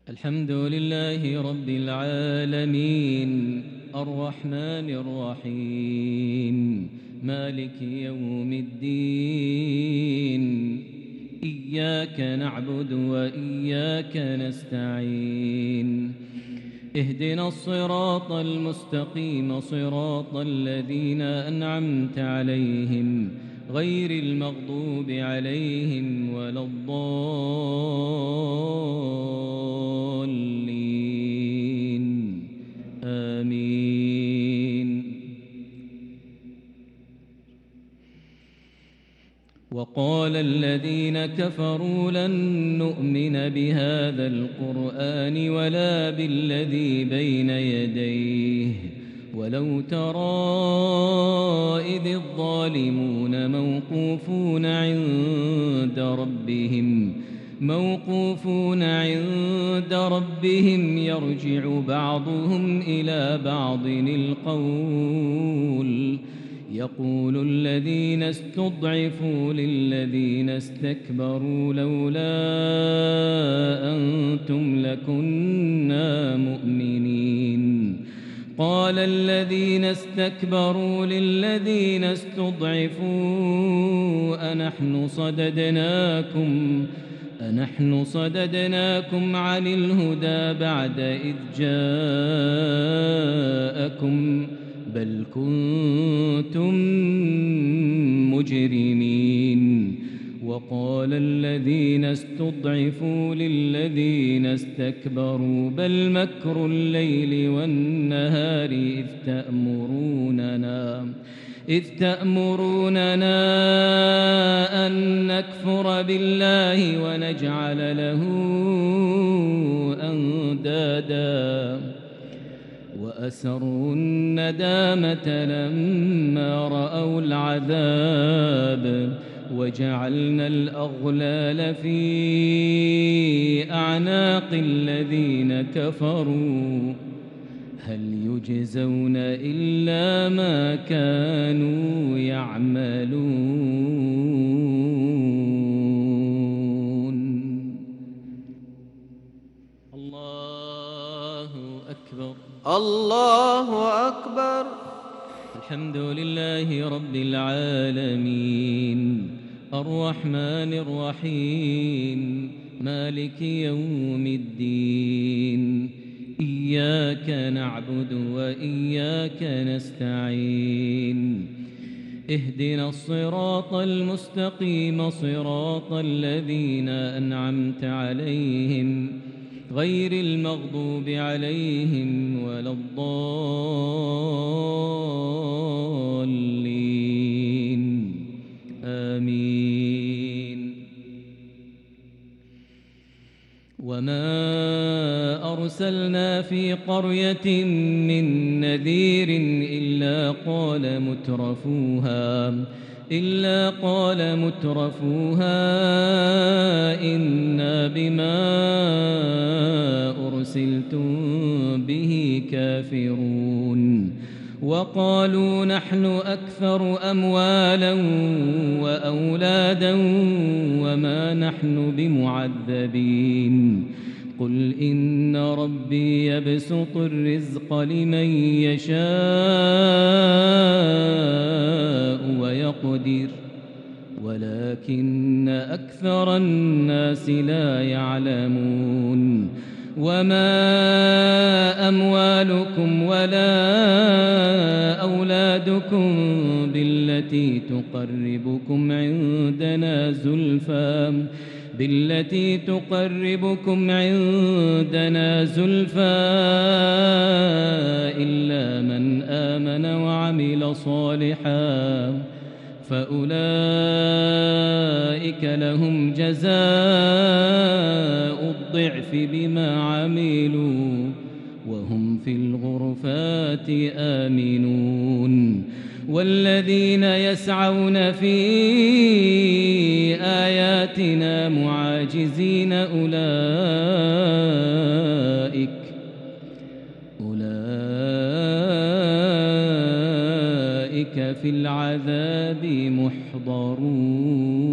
الحمد لله رب العالمين الرحمن الرحيم مالك يوم الدين إياك نعبد وإياك نستعين اهدنا الصراط المستقيم صراط الذين أنعمت عليهم غير المغضوب عليهم ولا الضالين آمين. وقال الذين كفروا لن نؤمن بهذا القرآن ولا بالذي بين يديه ولو ترى إذ الظالمون موقوفون عند ربهم يرجع بعضهم إلى بعض القول يقول الذين استضعفوا للذين استكبروا لولا أنتم لكنا مؤمنين قال الذين استكبروا للذين استضعفوا أنحن صددناكم عن الهدى بعد إذ جاءكم بل كنتم مجرمين وقال الذين استضعفوا للذين استكبروا بل مكر الليل والنهار إذ تأمروننا أن نكفر بالله ونجعل له أندادا وأسروا الندامة لما رأوا العذاب وجعلنا الأغلال في أعناق الذين كفروا هل يجزون إلا ما كانوا يعملون. الله أكبر الله أكبر. الحمد لله رب العالمين الرحمن الرحيم مالك يوم الدين إياك نعبد وإياك نستعين اهدنا الصراط المستقيم صراط الذين أنعمت عليهم غير المغضوب عليهم ولا الضالين آمين. وما أرسلنا في قرية من نذير إلا قال مترفوها إنا بما أرسلتم به كافرون وقالوا نحن أكثر أموالا وأولادا وما نحن بمعذبين قل إن ربي يبسط الرزق لمن يشاء ويقدر ولكن أكثر الناس لا يعلمون وما أموالكم ولا أولادكم بالتي تقربكم عندنا زلفى إلا من آمن وعمل صالحا فأولئك لهم جزاء الضعف بما عملوا وهم في الغرفات آمنون والذين يسعون في آياتنا معاجزين أولئك في العذاب محضرون.